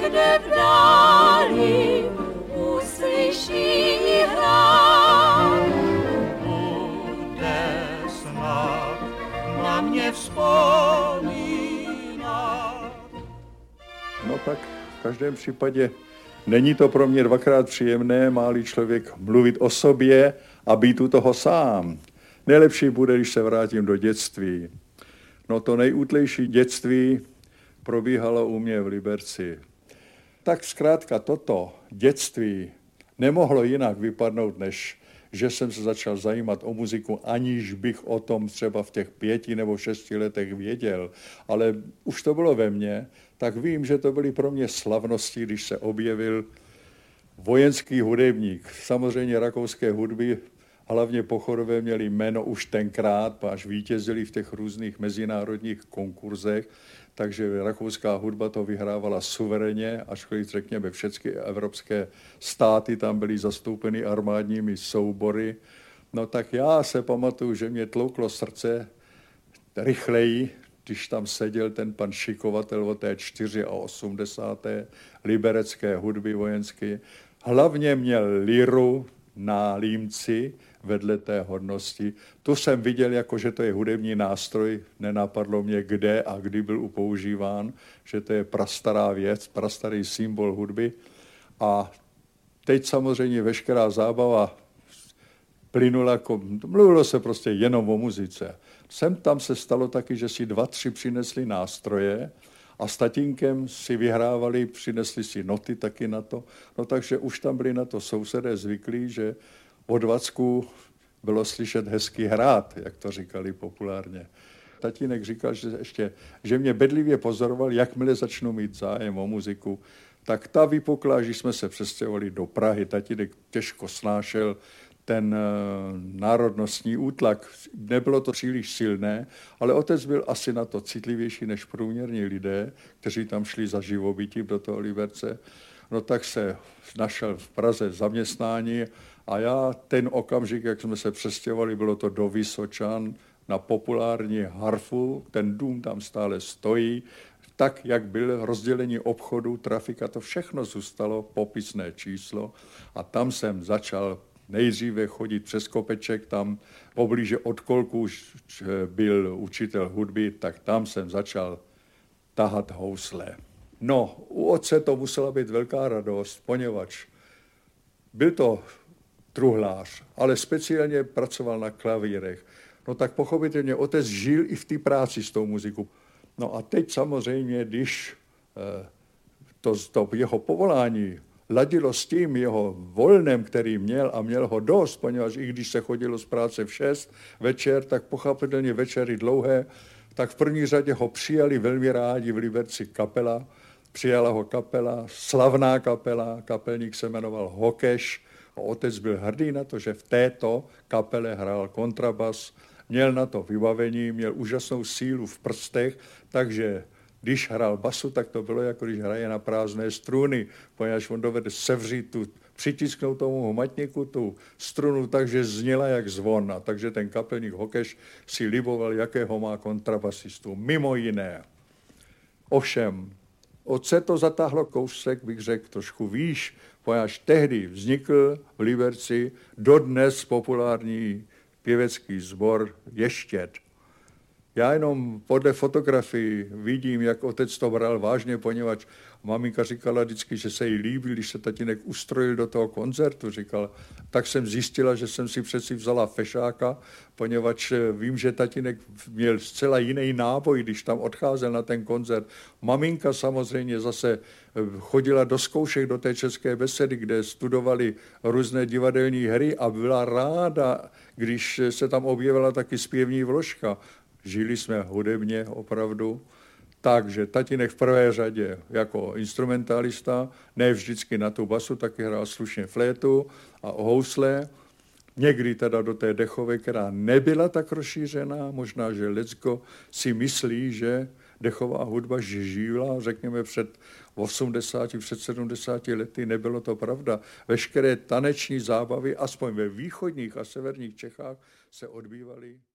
někde v dáli uslyší hrát. Bude snad na mě vzpomínat. No tak v každém případě není to pro mě dvakrát příjemné, má-li člověk mluvit o sobě a být u toho sám. Nejlepší bude, když se vrátím do dětství. No to nejútlejší dětství probíhalo u mě v Liberci. Tak zkrátka toto dětství nemohlo jinak vypadnout, než že jsem se začal zajímat o muziku, aniž bych o tom třeba v těch 5 nebo 6 letech věděl. Ale už to bylo ve mně, tak vím, že to byly pro mě slavnosti, když se objevil vojenský hudebník. Samozřejmě rakouské hudby, hlavně pochodové, měli jméno už tenkrát, až vítězili v těch různých mezinárodních konkurzech, takže rakouská hudba to vyhrávala suverénně, ačkoliv řekněme všechny evropské státy tam byly zastoupeny armádními soubory. No tak já se pamatuju, že mě tlouklo srdce rychleji, když tam seděl ten pan šikovatel o té 84. liberecké hudby vojenské. Hlavně měl liru na límci vedle té hodnosti. Tu jsem viděl, jako že to je hudební nástroj, nenapadlo mě kde a kdy byl používán, že to je prastará věc, prastarý symbol hudby. A teď samozřejmě veškerá zábava plynula, mluvilo se prostě jenom o muzice. Sem tam se stalo taky, že si 2-3 přinesli nástroje a s tatínkem si vyhrávali, přinesli si noty taky na to. No takže už tam byli na to sousedé zvyklí, že od Vacku bylo slyšet hezky hrát, jak to říkali populárně. Tatínek říkal, že mě bedlivě pozoroval, jakmile začnu mít zájem o muziku, tak ta vypukla, když jsme se přestěhovali do Prahy. Tatínek těžko snášel ten národnostní útlak. Nebylo to příliš silné, ale otec byl asi na to citlivější než průměrní lidé, kteří tam šli za živobytím do toho Liberce. No tak se našel v Praze zaměstnání a já ten okamžik, jak jsme se přestěhovali, bylo to do Vysočan na populární harfu, ten dům tam stále stojí, tak, jak byl rozdělení obchodu, trafika, to všechno zůstalo, popisné číslo a tam jsem začal nejdříve chodit přes kopeček, tam poblíže od Kolku byl učitel hudby, tak tam jsem začal tahat housle. No, u otce to musela být velká radost, poněvadž byl to truhlář, ale speciálně pracoval na klavírech. No tak pochopitelně otec žil i v té práci s tou muzikou. No a teď samozřejmě, když to jeho povolání ladilo s tím jeho volnem, který měl a měl ho dost, poněvadž i když se chodilo z práce v 6 večer, tak pochopitelně večery dlouhé, tak v první řadě ho přijali velmi rádi v Liberci kapela. Přijala ho kapela, slavná kapela, kapelník se jmenoval Hokeš a otec byl hrdý na to, že v této kapele hrál kontrabas, měl na to vybavení, měl úžasnou sílu v prstech, takže když hrál basu, tak to bylo jako když hraje na prázdné struny, poněvadž on dovede sevřít přitisknout tomu hmatníku tu strunu, takže zněla jak zvon. A takže ten kapelník Hokeš si liboval, jakého má kontrabasistu, mimo jiné. Ovšem, otce to zatáhlo kousek, bych řekl, trošku výš, poněvadž tehdy vznikl v Liberci dodnes populární pěvecký sbor Ještěd. Já jenom podle fotografií vidím, jak otec to bral vážně, poněvadž maminka říkala vždycky, že se jí líbí, když se tatínek ustrojil do toho koncertu. Říkal, tak jsem zjistila, že jsem si přeci vzala fešáka, poněvadž vím, že tatínek měl zcela jiný náboj, když tam odcházel na ten koncert. Maminka samozřejmě zase chodila do zkoušek do té České besedy, kde studovali různé divadelní hry a byla ráda, když se tam objevila taky zpěvní vložka. Žili jsme hudebně opravdu, takže tatínek v prvé řadě jako instrumentalista, ne vždycky na tu basu, taky hrál slušně flétu a housle, někdy teda do té dechové, která nebyla tak rozšířená, možná, že lecko si myslí, že dechová hudba žila, řekněme před 80, před 70 lety, nebylo to pravda. Veškeré taneční zábavy, aspoň ve východních a severních Čechách, se odbývaly